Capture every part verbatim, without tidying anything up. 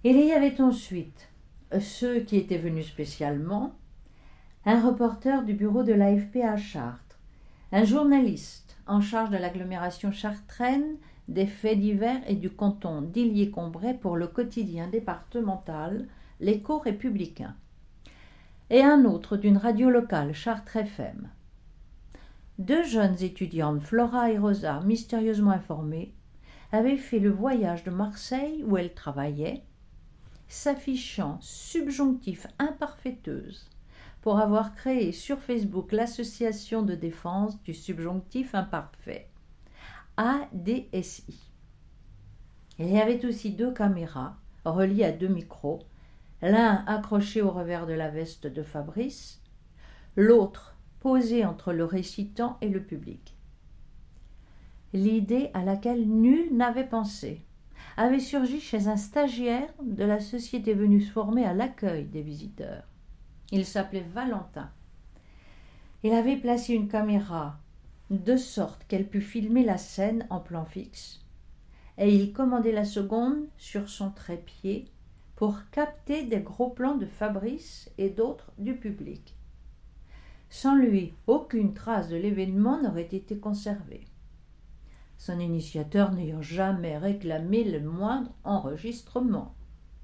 Il y avait ensuite ceux qui étaient venus spécialement, un reporter du bureau de l'A F P à Chartres, un journaliste en charge de l'agglomération chartraine, des faits divers et du canton d'Illier-Combray pour le quotidien départemental L'Écho républicain, et un autre d'une radio locale, Chartres F M. Deux jeunes étudiantes, Flora et Rosa, mystérieusement informées, avaient fait le voyage de Marseille où elles travaillaient, s'affichant subjonctif imparfaiteuse pour avoir créé sur Facebook l'association de défense du subjonctif imparfait, A D S I. Il y avait aussi deux caméras reliées à deux micros, l'un accroché au revers de la veste de Fabrice, l'autre posé entre le récitant et le public. L'idée à laquelle nul n'avait pensé avait surgi chez un stagiaire de la société venue se former à l'accueil des visiteurs. Il s'appelait Valentin. Il avait placé une caméra de sorte qu'elle pût filmer la scène en plan fixe, et il commandait la seconde sur son trépied pour capter des gros plans de Fabrice et d'autres du public. Sans lui, aucune trace de l'événement n'aurait été conservée, son initiateur n'ayant jamais réclamé le moindre enregistrement.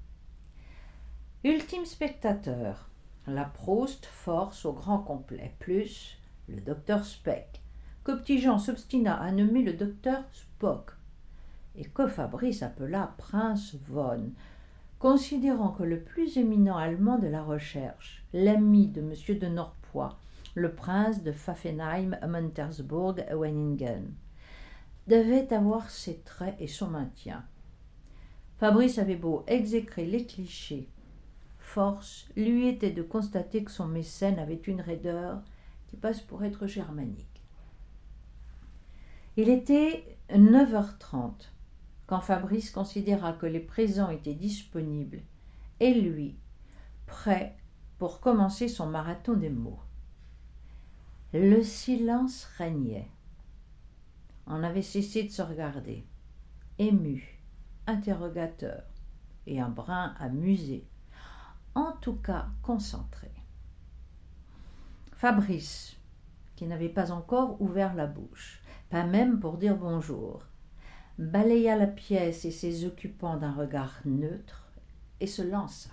Ultime spectateur, la Proust force au grand complet, plus le docteur Speck, que Petit-Jean s'obstina à nommer le docteur Spock, et que Fabrice appela Prince von, considérant que le plus éminent allemand de la recherche, l'ami de M. de Norpois, le prince de Pfaffenheim-Montersburg-Wenningen, devait avoir ses traits et son maintien. Fabrice avait beau exécrer les clichés, force lui était de constater que son mécène avait une raideur qui passe pour être germanique. Il était neuf heures trente quand Fabrice considéra que les présents étaient disponibles et lui, prêt pour commencer son marathon des mots. Le silence régnait. On avait cessé de se regarder, ému, interrogateur et un brin amusé, en tout cas concentré. Fabrice, qui n'avait pas encore ouvert la bouche, pas même pour dire bonjour, balaya la pièce et ses occupants d'un regard neutre et se lança.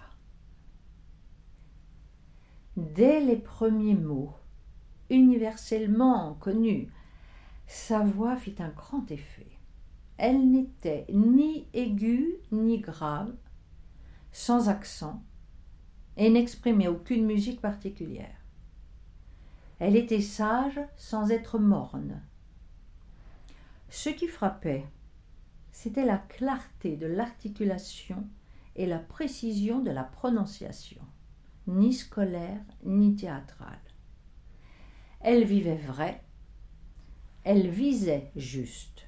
Dès les premiers mots, universellement connus, sa voix fit un grand effet. Elle n'était ni aiguë ni grave, sans accent, et n'exprimait aucune musique particulière. Elle était sage sans être morne. Ce qui frappait, c'était la clarté de l'articulation et la précision de la prononciation, ni scolaire ni théâtrale. Elle vivait vrai, elle visait juste.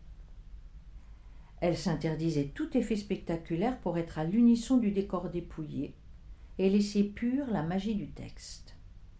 Elle s'interdisait tout effet spectaculaire pour être à l'unisson du décor dépouillé et laisser pure la magie du texte.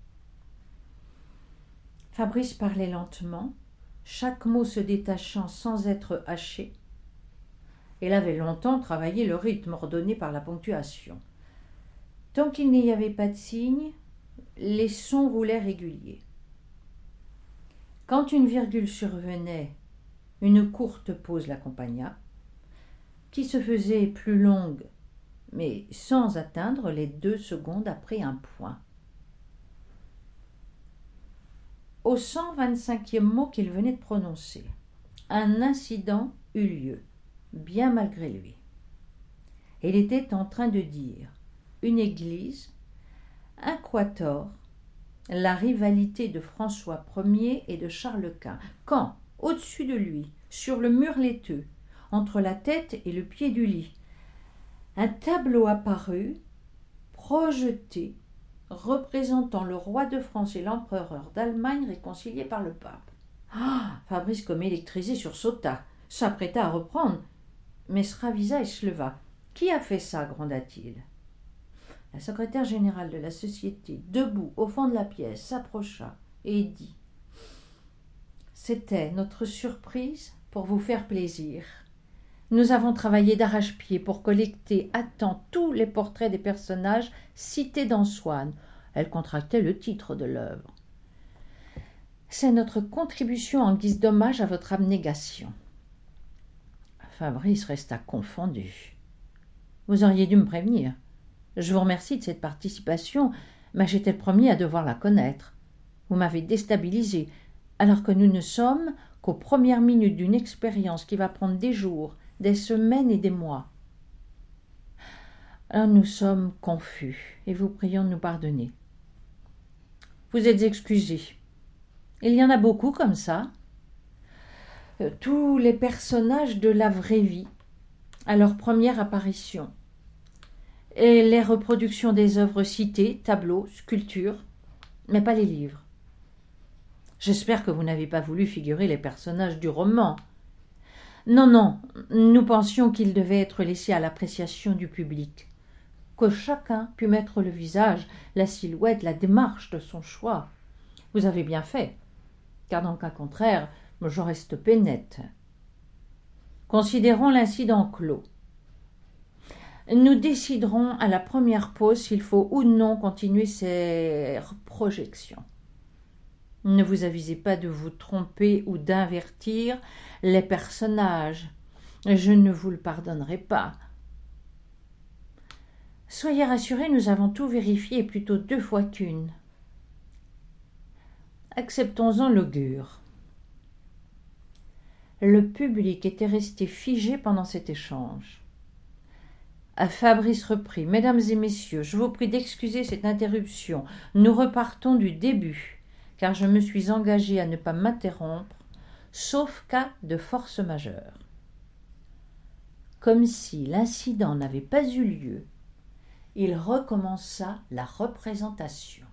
Fabrice parlait lentement, chaque mot se détachant sans être haché. Elle avait longtemps travaillé le rythme ordonné par la ponctuation. Tant qu'il n'y avait pas de signe, les sons roulaient réguliers. Quand une virgule survenait, une courte pause l'accompagna, qui se faisait plus longue, mais sans atteindre les deux secondes après un point. Au cent vingt-cinquième mot qu'il venait de prononcer, un incident eut lieu, bien malgré lui. Il était en train de dire une église, un quator, la rivalité de François Premier et de Charles Quint, quand, au-dessus de lui, sur le mur laiteux, entre la tête et le pied du lit, un tableau apparut, projeté, représentant le roi de France et l'empereur d'Allemagne réconciliés par le pape. Ah, Fabrice, comme électrisé, sursauta, s'apprêta à reprendre, mais se ravisa et se leva. « Qui a fait ça ?» gronda-t-il. La secrétaire générale de la société, debout au fond de la pièce, s'approcha et dit « C'était notre surprise pour vous faire plaisir Nous avons travaillé d'arrache-pied pour collecter à temps tous les portraits des personnages cités dans Swann. Elle contractait le titre de l'œuvre. C'est notre contribution en guise d'hommage à votre abnégation. Fabrice resta confondu. Vous auriez dû me prévenir. Je vous remercie de cette participation, mais j'étais le premier à devoir la connaître. Vous m'avez déstabilisé, alors que nous ne sommes qu'aux premières minutes d'une expérience qui va prendre des jours, des semaines et des mois. Alors nous sommes confus et vous prions de nous pardonner. Vous êtes excusés. Il y en a beaucoup comme ça. Tous les personnages de la vraie vie, à leur première apparition, et les reproductions des œuvres citées, tableaux, sculptures, mais pas les livres. J'espère que vous n'avez pas voulu figurer les personnages du roman. Non, non, nous pensions qu'ils devaient être laissés à l'appréciation du public, que chacun pût mettre le visage, la silhouette, la démarche de son choix. Vous avez bien fait, car dans le cas contraire, j'aurais stoppé net. Considérons l'incident clos. Nous déciderons à la première pause s'il faut ou non continuer ces projections. Ne vous avisez pas de vous tromper ou d'invertir les personnages. Je ne vous le pardonnerai pas. Soyez rassurés, nous avons tout vérifié, et plutôt deux fois qu'une. Acceptons-en l'augure. Le public était resté figé pendant cet échange. Fabrice reprit. « Mesdames et messieurs, je vous prie d'excuser cette interruption. Nous repartons du début, car je me suis engagé à ne pas m'interrompre, sauf cas de force majeure. » Comme si l'incident n'avait pas eu lieu, il recommença la représentation.